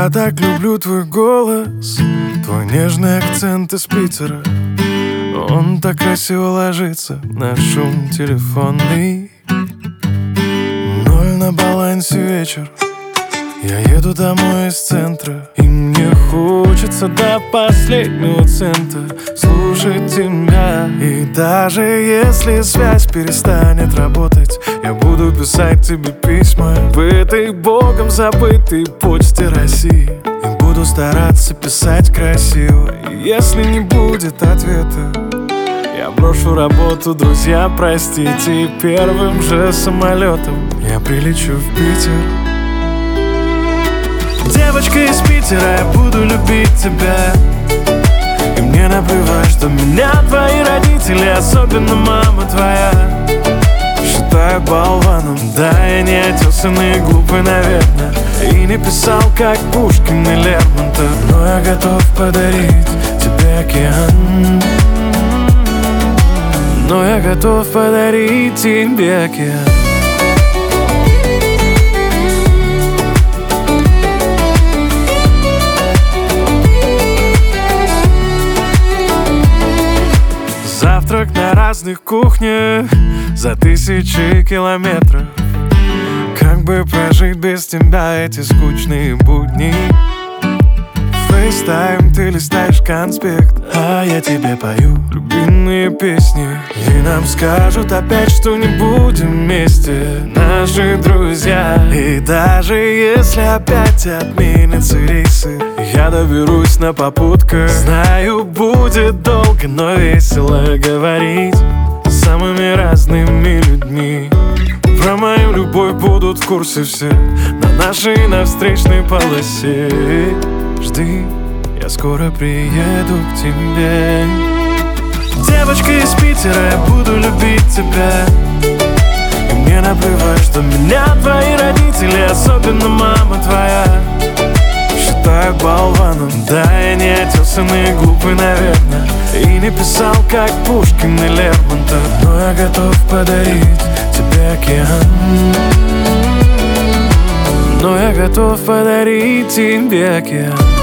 Я так люблю твой голос, твой нежный акцент из Питера. Он так красиво ложится на шум телефонный. 0 на балансе вечер. Я еду домой из центра, и мне хочется до последнего цента слушать тебя. И даже если связь перестанет работать, я буду писать тебе письма в этой богом забытой почте России. И буду стараться писать красиво. И если не будет ответа, я брошу работу, друзья, простите, и первым же самолетом я прилечу в Питер. Девочка из Питера, я буду любить тебя. И мне наплевать, что меня твои родители, особенно мама твоя, считают болваном. Да, я не отесанный и глупый, наверное, и не писал, как Пушкин и Лермонтов, но я готов подарить тебе океан. Но я готов подарить тебе океан. Завтрак на разных кухнях за 1000 километров. Как бы прожить без тебя эти скучные будни? Фейстайм, ты листаешь конспект, а я тебе пою любимые песни. И нам скажут опять, что не будем вместе, наши друзья. И даже если опять отменятся рейсы, я доберусь на попутках. Знаю, будет долго, но весело говорить с самыми разными людьми. Про мою любовь будут в курсе все на нашей навстречной полосе. Жди, я скоро приеду к тебе. Девочка из Питера, я буду любить тебя. И мне наплевать, что меня твои родители, особенно мама твоя, считают болваном. Да, я не отесанный и глупый, наверное, и не писал, как Пушкин и Лермонтов, но я готов подарить тебе океан. Но я готов подарить тебе океан.